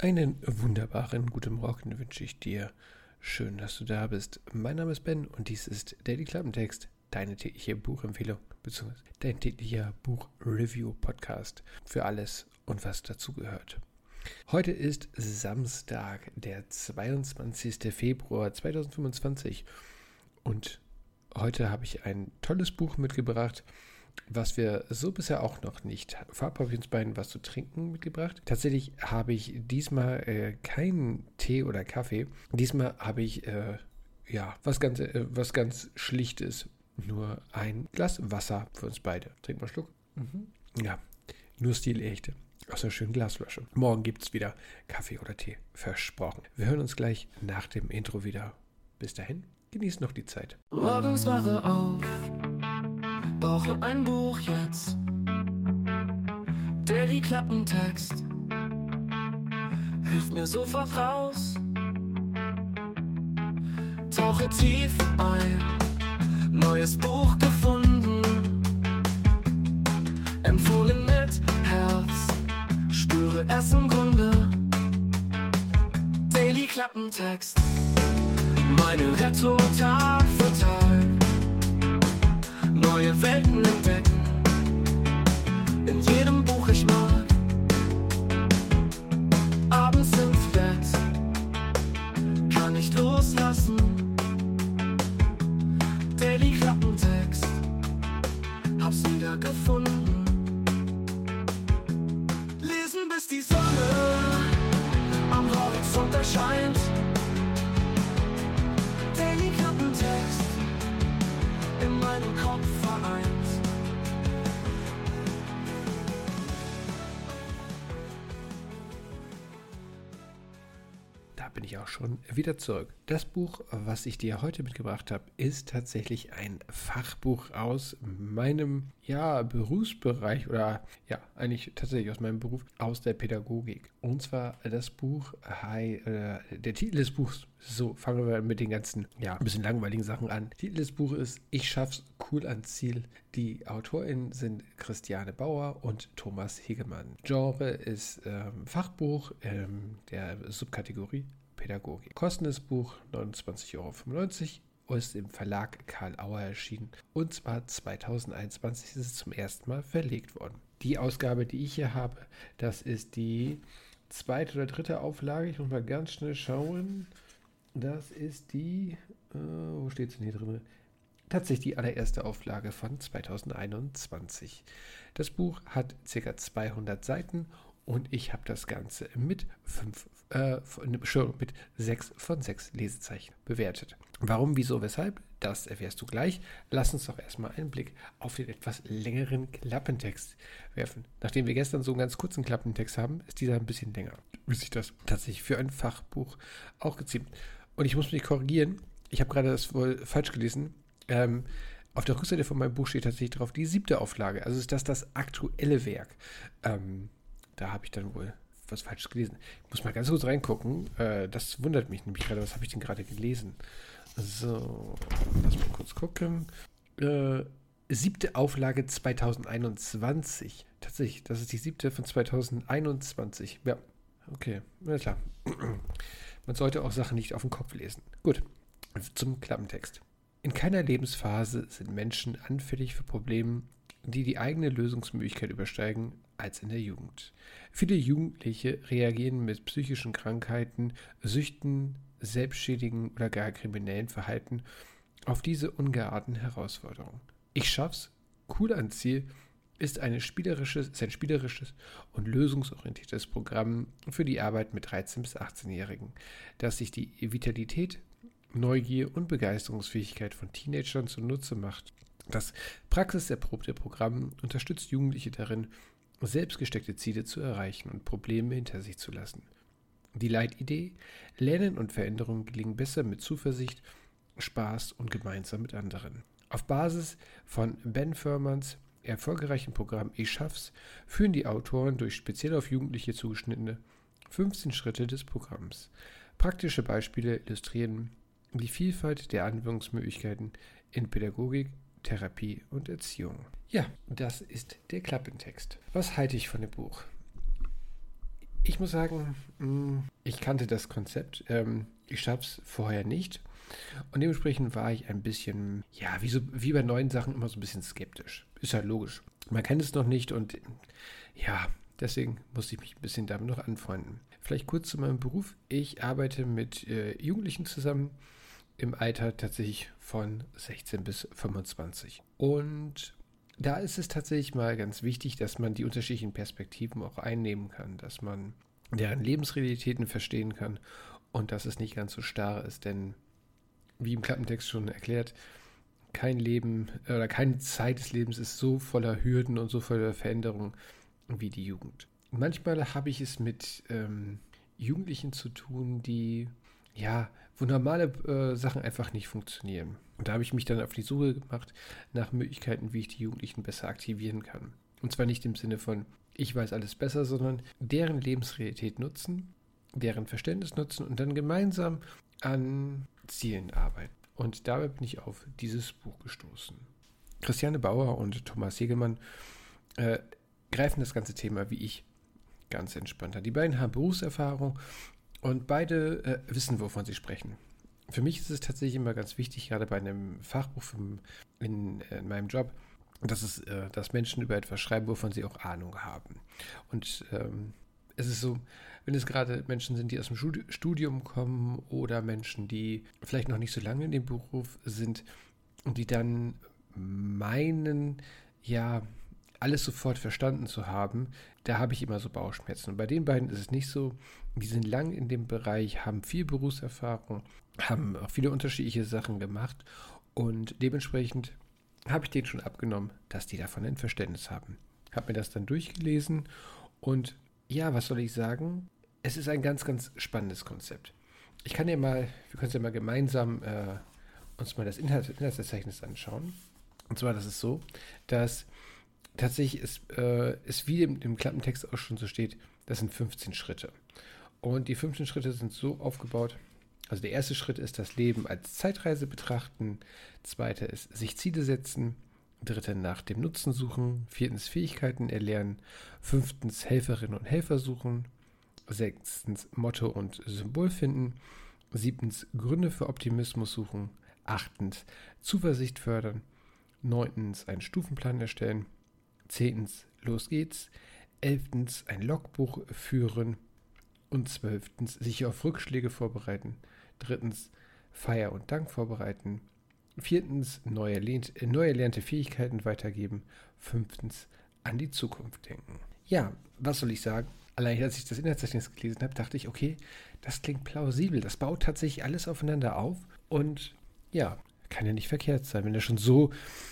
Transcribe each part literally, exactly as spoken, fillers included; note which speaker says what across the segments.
Speaker 1: Einen wunderbaren guten Morgen wünsche ich dir. Schön, dass du da bist. Mein Name ist Ben und dies ist Daily Klappentext, deine tägliche Buchempfehlung bzw. dein täglicher Buch-Review-Podcast für alles und was dazugehört. Heute ist Samstag, der zweiundzwanzigster Februar zweitausendfünfundzwanzig und heute habe ich ein tolles Buch mitgebracht, was wir so bisher auch noch nicht hatten. Vorab habe ich uns beiden was zu trinken mitgebracht. Tatsächlich habe ich diesmal äh, keinen Tee oder Kaffee. Diesmal habe ich äh, ja was ganz, äh, was ganz Schlichtes. Nur ein Glas Wasser für uns beide. Trink mal einen Schluck. Mhm. Ja, nur stilechte. Aus einer schönen Glasflasche. Morgen gibt es wieder Kaffee oder Tee. Versprochen. Wir hören uns gleich nach dem Intro wieder. Bis dahin, genießt noch die Zeit.
Speaker 2: Morgens wache auf, brauche ein Buch jetzt. Daily Klappentext hilft mir sofort raus. Tauche tief ein, neues Buch gefunden. Empfohlen mit Herz, spüre es im Grunde. Daily Klappentext, meine Rettung Tag für Tag. Neue Welten entdecken, in jedem Buch ich mag. Abends ins Bett, kann nicht loslassen. Daily Klappentext, hab's wieder gefunden. Lesen bis die Sonne am Horizont erscheint. Daily Klappentext, in meinem Kopf vereint.
Speaker 1: Da bin ich auch schon wieder zurück. Das Buch, was ich dir heute mitgebracht habe, ist tatsächlich ein Fachbuch aus meinem ja, Berufsbereich oder ja, eigentlich tatsächlich aus meinem Beruf, aus der Pädagogik. Und zwar das Buch, äh, der Titel des Buchs, so fangen wir mit den ganzen, ja, ein bisschen langweiligen Sachen an. Der Titel des Buches ist Ich schaff's cool ans Ziel. Die AutorInnen sind Christiane Bauer und Thomas Hegemann. Genre ist ähm, Fachbuch ähm, der Subkategorie Pädagogik. Kosten des Buch neunundzwanzig Euro fünfundneunzig und ist im Verlag Karl Auer erschienen. Und zwar zweitausendeinundzwanzig ist es zum ersten Mal verlegt worden. Die Ausgabe, die ich hier habe, das ist die zweite oder dritte Auflage. Ich muss mal ganz schnell schauen. Das ist die, äh, wo steht es denn hier drin? Tatsächlich die allererste Auflage von zweitausendeinundzwanzig. Das Buch hat ca. zweihundert Seiten und ich habe das Ganze mit, fünf, äh, mit sechs von sechs Lesezeichen bewertet. Warum, wieso, weshalb? Das erfährst du gleich. Lass uns doch erstmal einen Blick auf den etwas längeren Klappentext werfen. Nachdem wir gestern so einen ganz kurzen Klappentext haben, ist dieser ein bisschen länger, bis ich das tatsächlich für ein Fachbuch auch geziemt. Und ich muss mich korrigieren, ich habe gerade das wohl falsch gelesen. Ähm, auf der Rückseite von meinem Buch steht tatsächlich drauf die siebte Auflage. Also ist das das aktuelle Werk. Ähm, da habe ich dann wohl was Falsches gelesen. Ich muss mal ganz kurz reingucken. Äh, das wundert mich nämlich gerade. Was habe ich denn gerade gelesen? So, lass mal kurz gucken. Äh, siebte Auflage zweitausendeinundzwanzig. Tatsächlich, das ist die siebte von zweitausendeinundzwanzig. Ja, okay, na klar. Man sollte auch Sachen nicht auf den Kopf lesen. Gut, zum Klappentext. In keiner Lebensphase sind Menschen anfällig für Probleme, die die eigene Lösungsmöglichkeit übersteigen, als in der Jugend. Viele Jugendliche reagieren mit psychischen Krankheiten, Süchten, selbstschädigen oder gar kriminellen Verhalten auf diese ungeahnten Herausforderungen. Ich schaff's, cool ans Ziel ist, eine spielerisches, ist ein spielerisches und lösungsorientiertes Programm für die Arbeit mit dreizehn- bis achtzehnjährigen, das sich die Vitalität, Neugier und Begeisterungsfähigkeit von Teenagern zunutze macht. Das praxiserprobte Programm unterstützt Jugendliche darin, selbstgesteckte Ziele zu erreichen und Probleme hinter sich zu lassen. Die Leitidee: Lernen und Veränderung gelingen besser mit Zuversicht, Spaß und gemeinsam mit anderen. Auf Basis von Ben Furmans erfolgreichen Programm Ich schaff's führen die Autoren durch speziell auf Jugendliche zugeschnittene fünfzehn Schritte des Programms. Praktische Beispiele illustrieren die Vielfalt der Anwendungsmöglichkeiten in Pädagogik, Therapie und Erziehung. Ja, das ist der Klappentext. Was halte ich von dem Buch? Ich muss sagen, ich kannte das Konzept. Ich schaff's vorher nicht. Und dementsprechend war ich ein bisschen, ja, wie, so, wie bei neuen Sachen immer so ein bisschen skeptisch. Ist halt logisch. Man kennt es noch nicht und ja, deswegen musste ich mich ein bisschen damit noch anfreunden. Vielleicht kurz zu meinem Beruf. Ich arbeite mit äh, Jugendlichen zusammen im Alter tatsächlich von sechzehn bis fünfundzwanzig. Und da ist es tatsächlich mal ganz wichtig, dass man die unterschiedlichen Perspektiven auch einnehmen kann, dass man deren Lebensrealitäten verstehen kann und dass es nicht ganz so starr ist, denn wie im Klappentext schon erklärt, kein Leben oder keine Zeit des Lebens ist so voller Hürden und so voller Veränderungen wie die Jugend. Manchmal habe ich es mit ähm, Jugendlichen zu tun, die, ja, wo normale äh, Sachen einfach nicht funktionieren. Und da habe ich mich dann auf die Suche gemacht nach Möglichkeiten, wie ich die Jugendlichen besser aktivieren kann. Und zwar nicht im Sinne von, ich weiß alles besser, sondern deren Lebensrealität nutzen, deren Verständnis nutzen und dann gemeinsam an Zielen arbeiten. Und dabei bin ich auf dieses Buch gestoßen. Christiane Bauer und Thomas Hegelmann äh, greifen das ganze Thema wie ich ganz entspannt an. Die beiden haben Berufserfahrung und beide äh, wissen, wovon sie sprechen. Für mich ist es tatsächlich immer ganz wichtig, gerade bei einem Fachbuch in, in, in meinem Job, dass, es, äh, dass Menschen über etwas schreiben, wovon sie auch Ahnung haben. Und ähm, es ist so, wenn es gerade Menschen sind, die aus dem Studium kommen oder Menschen, die vielleicht noch nicht so lange in dem Beruf sind und die dann meinen, ja, alles sofort verstanden zu haben, da habe ich immer so Bauchschmerzen. Und bei den beiden ist es nicht so. Die sind lang in dem Bereich, haben viel Berufserfahrung, haben auch viele unterschiedliche Sachen gemacht und dementsprechend habe ich denen schon abgenommen, dass die davon ein Verständnis haben. Habe mir das dann durchgelesen und ja, was soll ich sagen? Es ist ein ganz, ganz spannendes Konzept. Ich kann ja mal, wir können es ja mal gemeinsam äh, uns mal das Inhalt, Inhaltsverzeichnis anschauen. Und zwar, das ist so, dass tatsächlich ist, äh, ist wie im, im Klappentext auch schon so steht, das sind fünfzehn Schritte. Und die fünfzehn Schritte sind so aufgebaut, also der erste Schritt ist das Leben als Zeitreise betrachten, zweiter ist sich Ziele setzen, dritter nach dem Nutzen suchen, viertens Fähigkeiten erlernen, fünftens Helferinnen und Helfer suchen, sechstens Motto und Symbol finden, siebtens Gründe für Optimismus suchen, achtens Zuversicht fördern, neuntens einen Stufenplan erstellen, zehntens los geht's, elftens ein Logbuch führen und zwölftens sich auf Rückschläge vorbereiten, drittens Feier und Dank vorbereiten, viertens neu, erlernt, neu erlernte Fähigkeiten weitergeben, fünftens an die Zukunft denken. Ja, was soll ich sagen? Allein als ich das Inhaltsverzeichnis gelesen habe, dachte ich, okay, das klingt plausibel, das baut tatsächlich alles aufeinander auf und ja, kann ja nicht verkehrt sein, wenn er schon so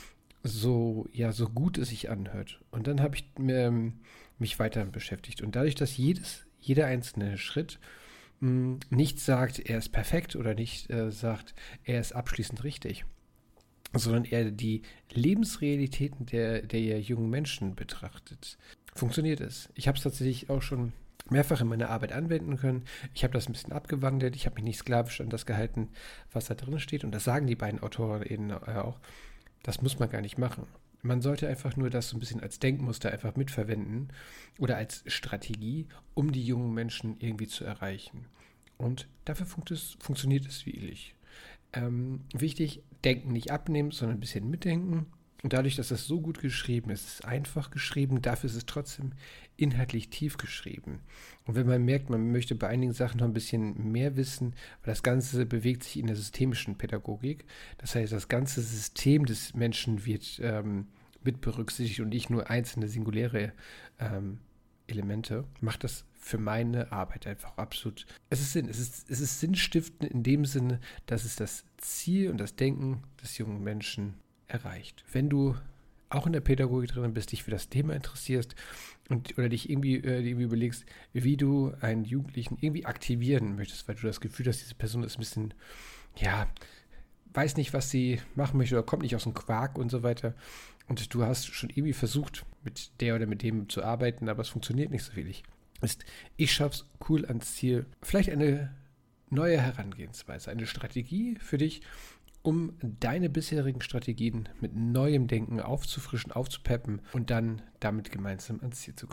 Speaker 1: so, ja, so gut es sich anhört. Und dann habe ich mir, mich weiter beschäftigt. Und dadurch, dass jedes, jeder einzelne Schritt mh, nicht sagt, er ist perfekt oder nicht äh, sagt, er ist abschließend richtig, sondern er die Lebensrealitäten der, der jungen Menschen betrachtet, funktioniert es. Ich habe es tatsächlich auch schon mehrfach in meiner Arbeit anwenden können. Ich habe das ein bisschen abgewandelt. Ich habe mich nicht sklavisch an das gehalten, was da drin steht. Und das sagen die beiden Autoren eben auch. Das muss man gar nicht machen. Man sollte einfach nur das so ein bisschen als Denkmuster einfach mitverwenden oder als Strategie, um die jungen Menschen irgendwie zu erreichen. Und dafür funkt es, funktioniert es wie ich. Ähm, wichtig, denken nicht abnehmen, sondern ein bisschen mitdenken. Und dadurch, dass das so gut geschrieben ist, ist es einfach geschrieben, dafür ist es trotzdem inhaltlich tief geschrieben. Und wenn man merkt, man möchte bei einigen Sachen noch ein bisschen mehr wissen, weil das Ganze bewegt sich in der systemischen Pädagogik, das heißt, das ganze System des Menschen wird ähm, mit berücksichtigt und nicht nur einzelne singuläre ähm, Elemente, macht das für meine Arbeit einfach absolut, es ist Sinn, es ist, es ist sinnstiftend in dem Sinne, dass es das Ziel und das Denken des jungen Menschen erreicht. Wenn du auch in der Pädagogik drin bist, dich für das Thema interessierst und oder dich irgendwie, äh, irgendwie überlegst, wie du einen Jugendlichen irgendwie aktivieren möchtest, weil du das Gefühl hast, diese Person ist ein bisschen, ja, weiß nicht, was sie machen möchte oder kommt nicht aus dem Quark und so weiter. Und du hast schon irgendwie versucht, mit der oder mit dem zu arbeiten, aber es funktioniert nicht so wenig. Ist, ich schaff's cool ans Ziel. Vielleicht eine neue Herangehensweise, eine Strategie für dich, um deine bisherigen Strategien mit neuem Denken aufzufrischen, aufzupeppen und dann damit gemeinsam ans Ziel zu kommen.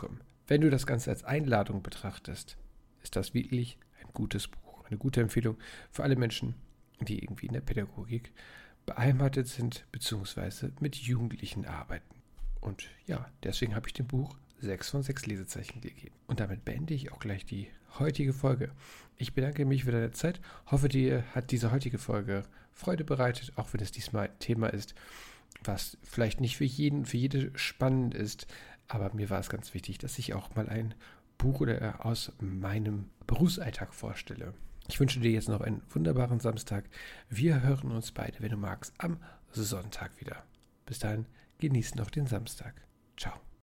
Speaker 1: Wenn du das Ganze als Einladung betrachtest, ist das wirklich ein gutes Buch, eine gute Empfehlung für alle Menschen, die irgendwie in der Pädagogik beheimatet sind, beziehungsweise mit Jugendlichen arbeiten. Und ja, deswegen habe ich dem Buch sechs von sechs Lesezeichen gegeben. Und damit beende ich auch gleich die heutige Folge. Ich bedanke mich für deine Zeit, hoffe, dir hat diese heutige Folge Freude bereitet, auch wenn es diesmal ein Thema ist, was vielleicht nicht für jeden, für jede spannend ist, aber mir war es ganz wichtig, dass ich auch mal ein Buch oder aus meinem Berufsalltag vorstelle. Ich wünsche dir jetzt noch einen wunderbaren Samstag. Wir hören uns beide, wenn du magst, am Sonntag wieder. Bis dahin, genieß noch den Samstag. Ciao.